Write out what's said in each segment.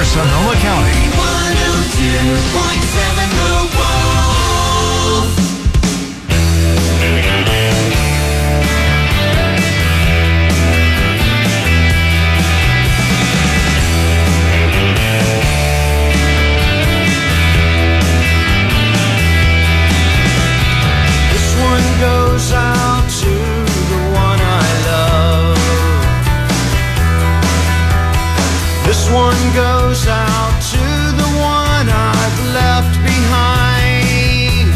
Sonoma County. 102.7 The Wolf. This one goes out to the one I love. This one goes out to the one I've left behind.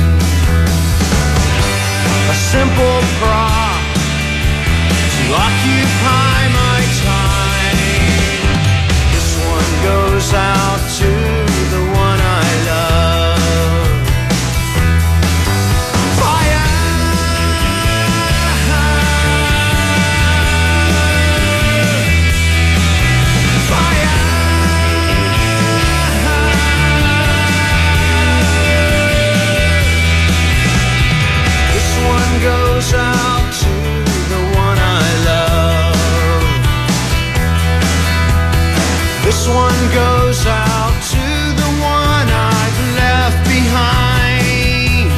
A simple prop to occupy my time. This one goes out to the one I love. Fire! This one goes out to the one I love. This one goes out to the one I've left behind.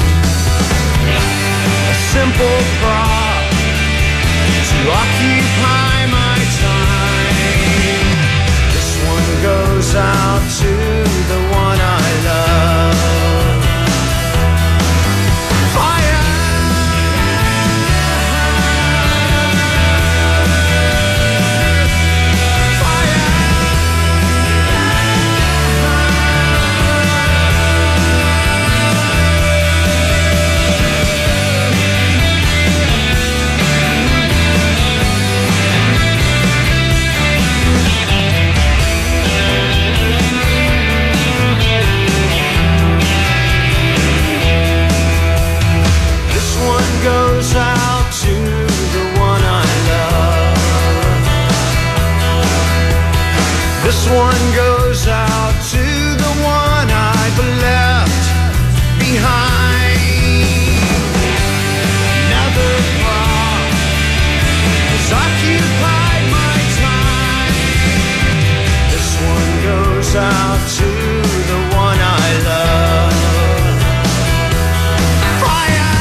A simple prop to occupy my time. This one goes out to the one I love. Fire! This one goes out to the one I love. This one goes out to the one I've left behind. Another prop has occupied my time. This one goes out to the one I love. Fire!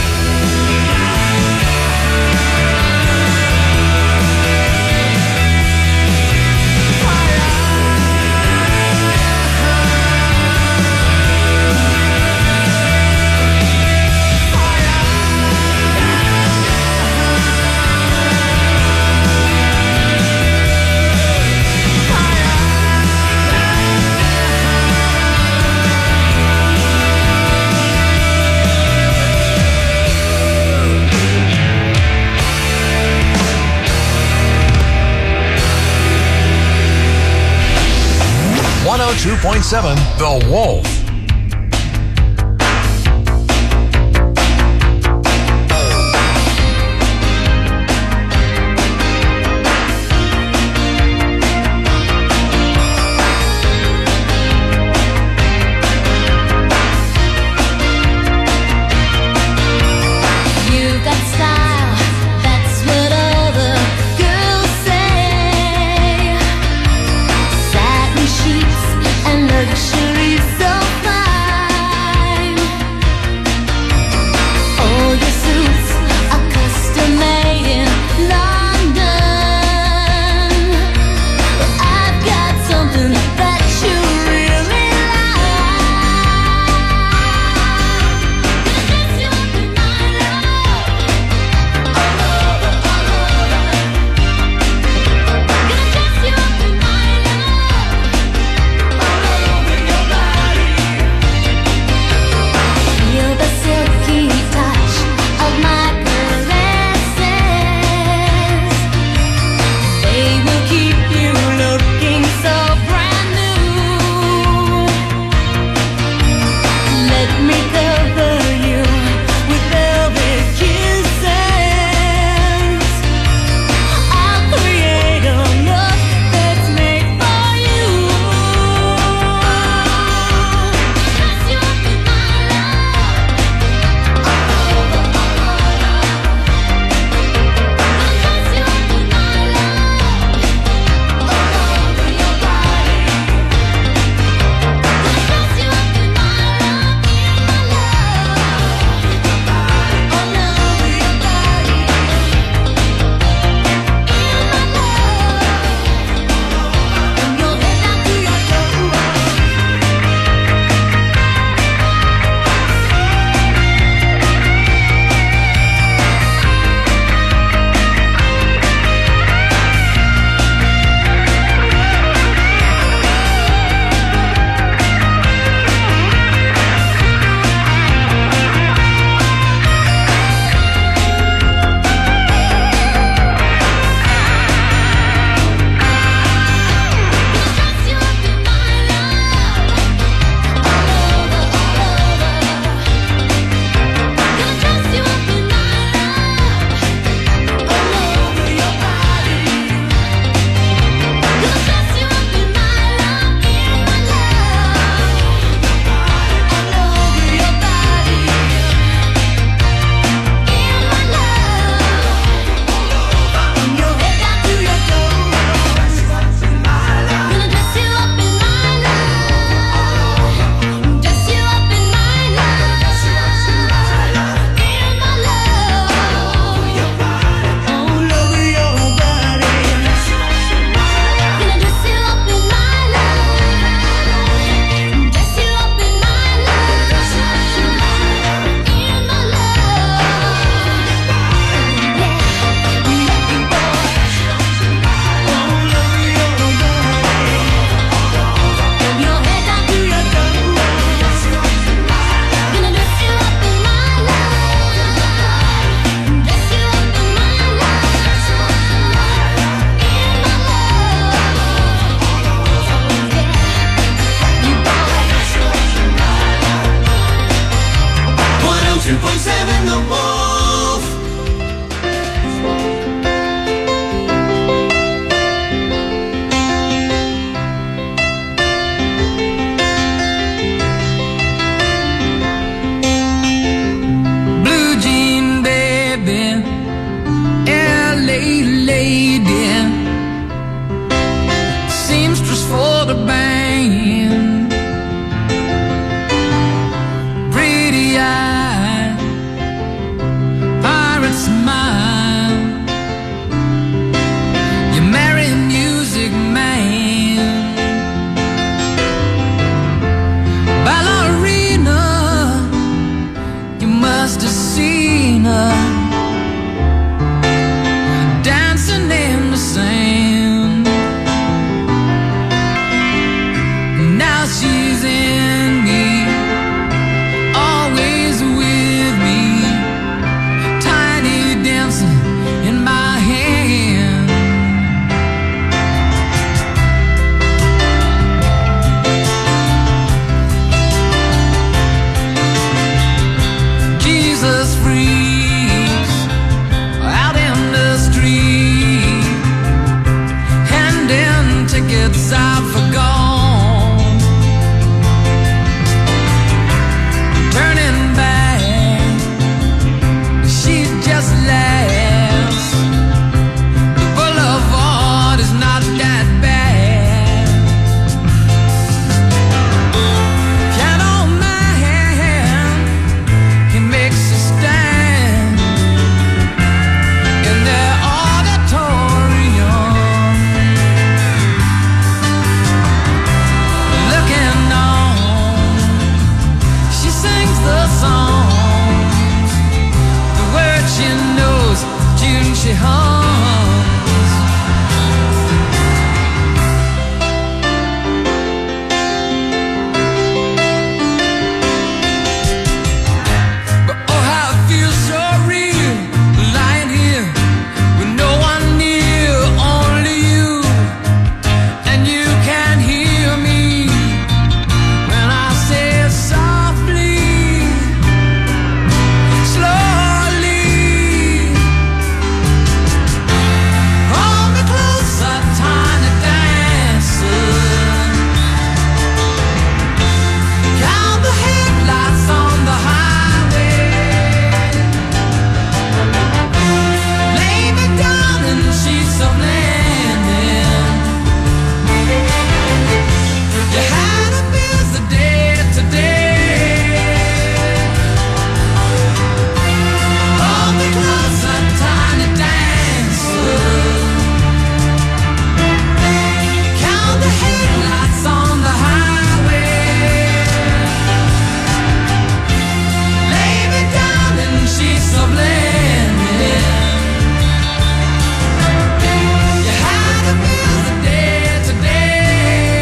.7 The Wolf. You got style, that's what all the girls say. Satin sheets and luxury so the band. Pretty eyed pirate smile. You marry music man. Ballerina, you must have seen her dancing in the sand. Now she's in me, always with me, tiny dancing in my hand. Jesus freaks out in the street, handing tickets out for gone, turning back, she just laughs. The boulevard is not that bad. Piano man, he makes a stand in their auditorium, looking on. She sings the songs, the words she knows, tune she hums. But oh, how it feels so real, lying here with no one near, only you, and you can hear me when I say it softly, slowly. Hold me closer, tiny dancer. Count the headlights on the highway. Lay me down in sheets of linen. You had a busy day today. Hold me closer, tiny dancer. Count the headlights on the highway. Lay me down in sheets of linen. You had a busy day today.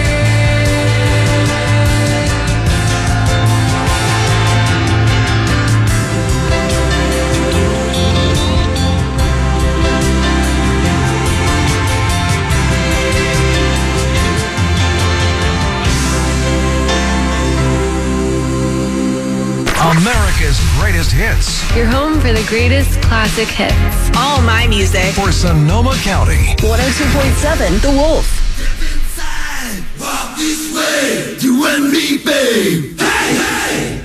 America's greatest hits Your home for the greatest classic hits. All my music. for Sonoma County. 102.7 The Wolf. Walk this way, you and me, babe. Hey, hey.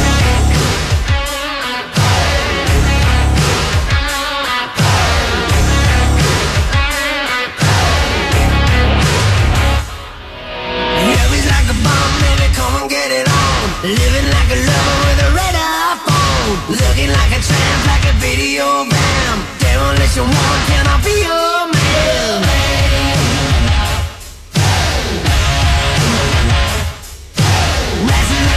Yeah, he's like a bomb, baby, come and get it on. Living like a lover with a radar phone. Looking like a tramp, like a video bam. Demolition one, can I be your man? Rising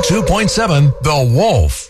102.7 The Wolf.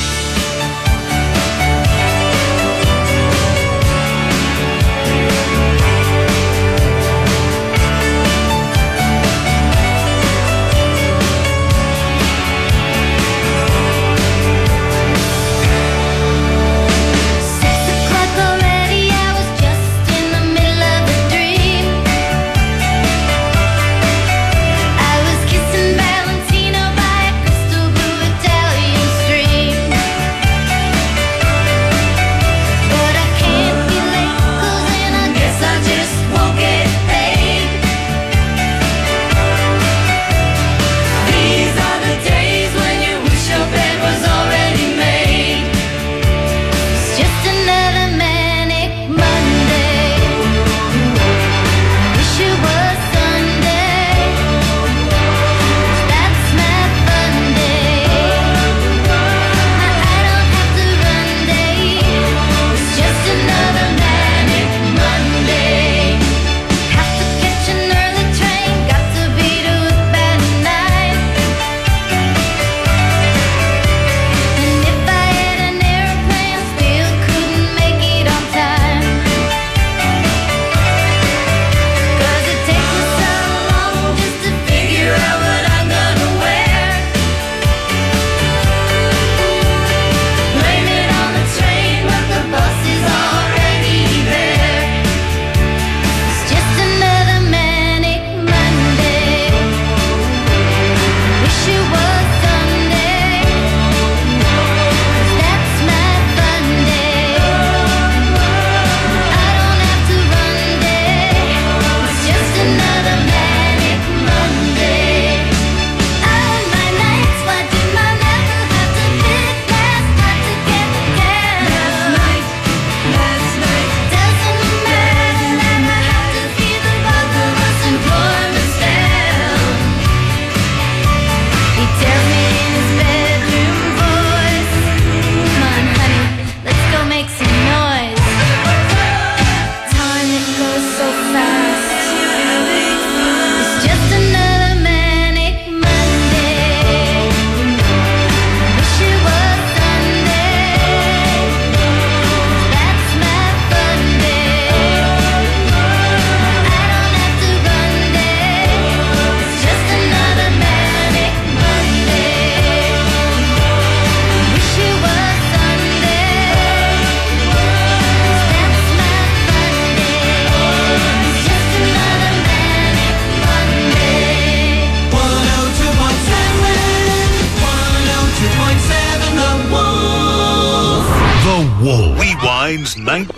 Rewind's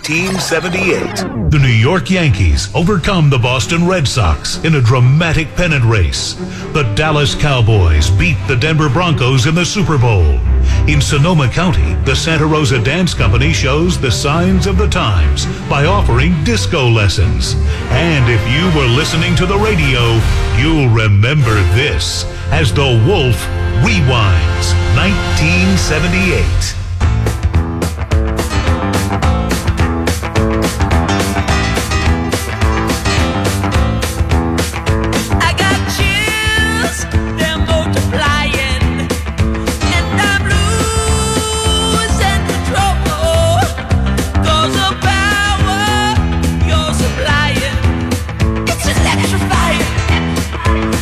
1978. The New York Yankees overcome the Boston Red Sox in a dramatic pennant race. The Dallas Cowboys beat the Denver Broncos in the Super Bowl. In Sonoma County, the Santa Rosa Dance Company shows the signs of the times by offering disco lessons. And if you were listening to the radio, you'll remember this as The Wolf Rewinds 1978.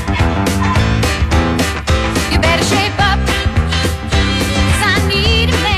You better shape up, 'cause I need a man.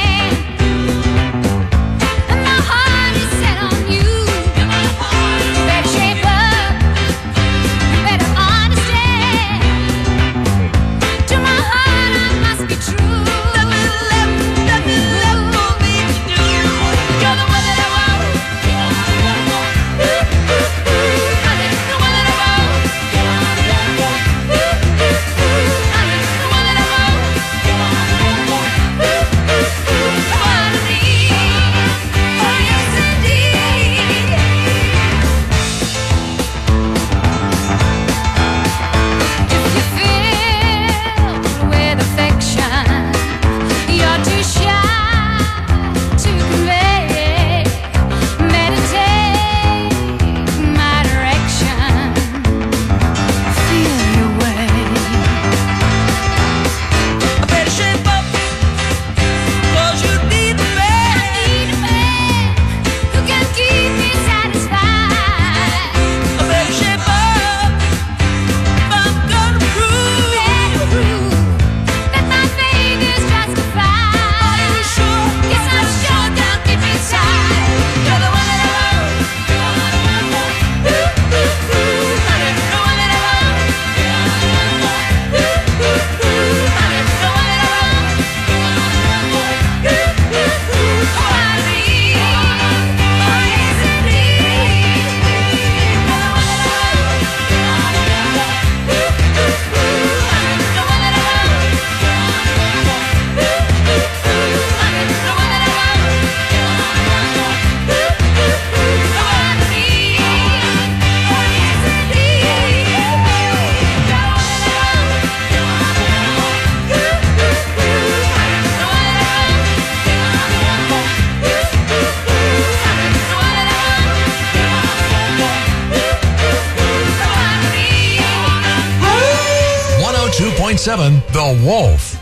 90.7 The Wolf.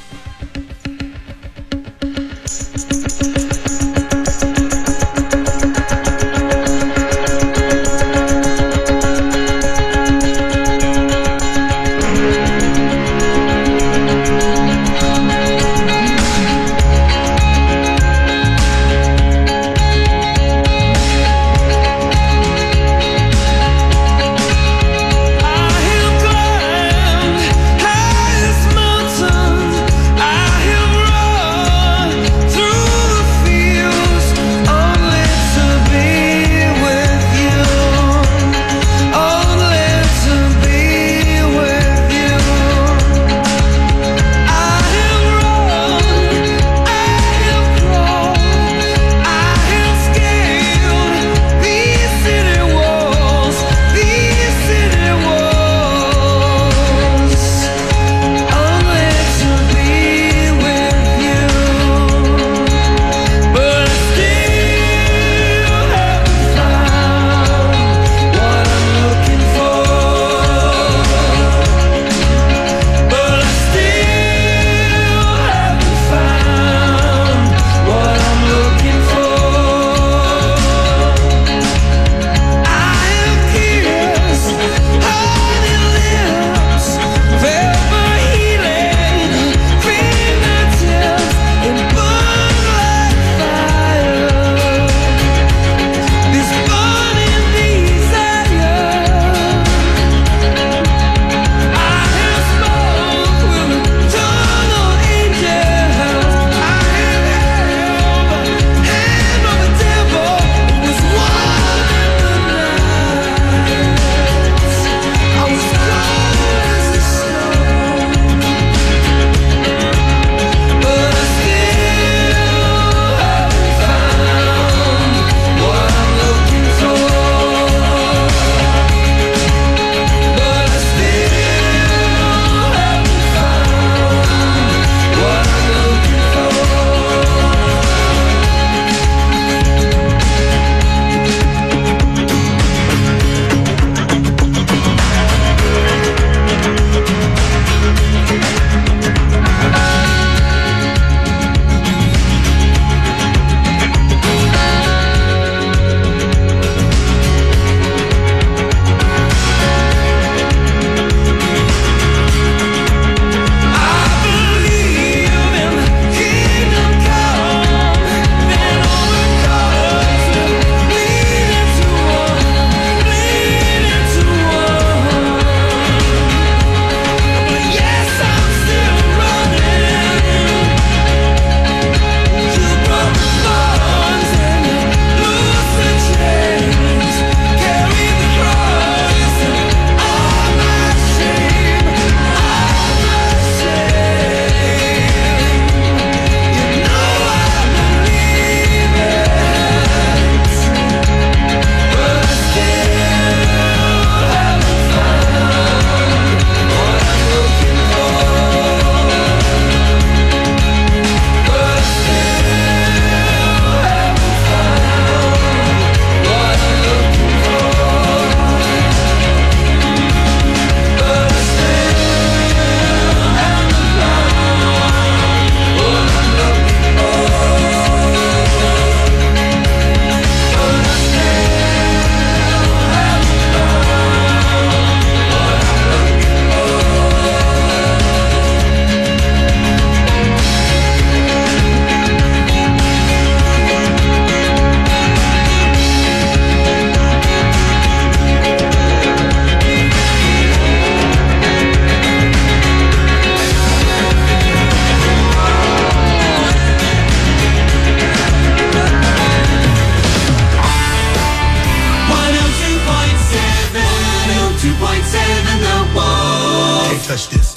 touch this.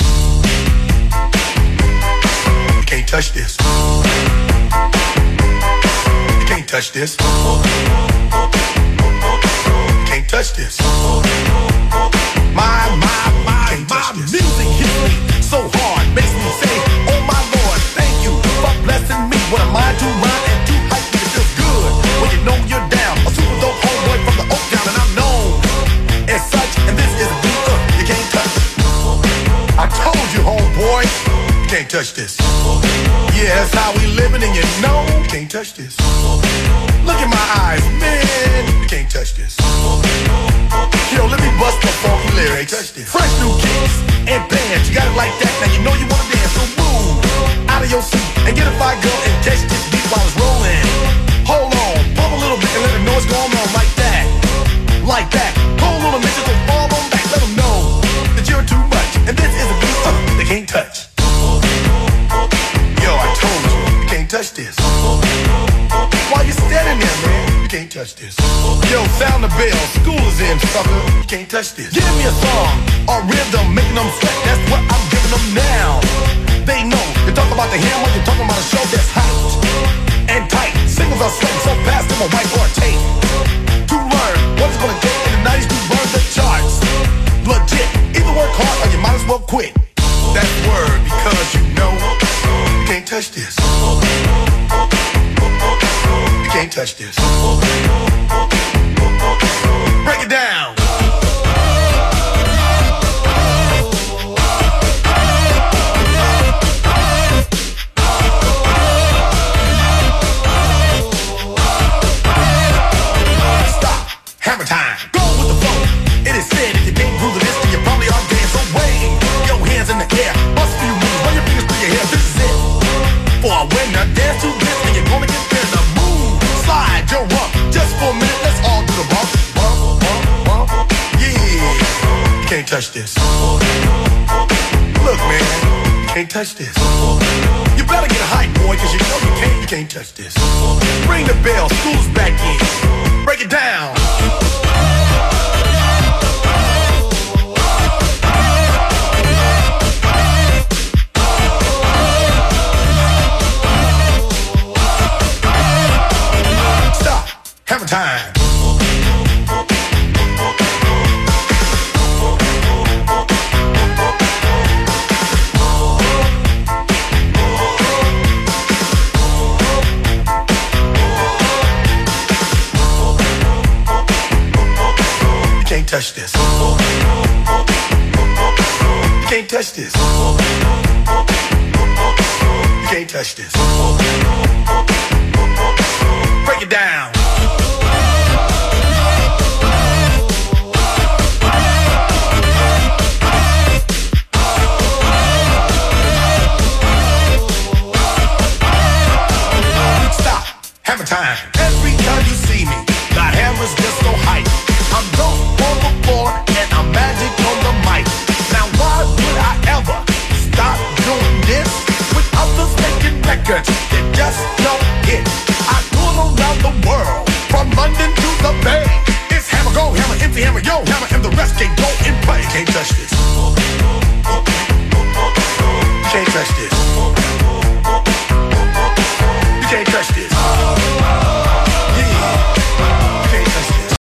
You can't touch this. You can't touch this. You can't touch this. My music hits me so hard, makes me say, oh my Lord, thank you for blessing me. What a mind to rhyme and to hype me, it feels good when you know you're down. A super dope homeboy from the Oak Town, and I'm known as such, and this is a beat you can't touch. I told you, home. touch this. Yeah, that's how we living, and you know you can't touch this. Look in my eyes, man, you can't touch this. Yo, let me bust the funky lyrics. Fresh new kicks and bands, you got it like that. Now you know you wanna dance, so move out of your seat and get a fire girl and catch this beat while it's rolling. Hold on, pump a little bit and let them know what's going on like that. Like that. Pull a little bitches and fall on back. Let them know that you're too much. And this is a beat they can't touch. Yo, I told you can't touch this. While you're standing there, man, you can't touch this. Yo, sound the bell. School is in, sucker. You can't touch this. Give me a song or rhythm, making them sweat. That's what I'm giving them now. They know. You talk about the hammer, you're talking about a show that's hot and tight. Singles are sweating so fast, them a white or a tape. To learn what it's gonna take in the 90s to burn the charts. Legit, either work hard or you might as well quit. That word, because you know you can't touch this. You can't touch this. Break it down. Hammer time. Go with the flow. It is said if you can't groove to this, then you probably are dead. So wave your hands in the air. Bust a few moves. Run your fingers through your hair. This is it. For a winner, dance to this, and you're gonna get there. The move, slide your rump. Just for a minute, let's all do the bump, bump, bump, bump. Yeah, you can't touch this. Look, man, you can't touch this. You better get a hype, boy, cause you know you can't touch this. Ring the bell, school's back in. Break it down. Stop. Hammer time. Can't touch this. You can't touch this. You can't touch this. Break it down. Stop. Hammer time. Every time you see me, the hammer's just so hype. I'm dope on the floor and I'm magic on the mic. Now why would I ever stop doing this? With others making records that just don't hit. I tour around the world, from London to the Bay. It's hammer, go hammer, empty hammer, yo hammer, and the rest can go and play. Can't touch this.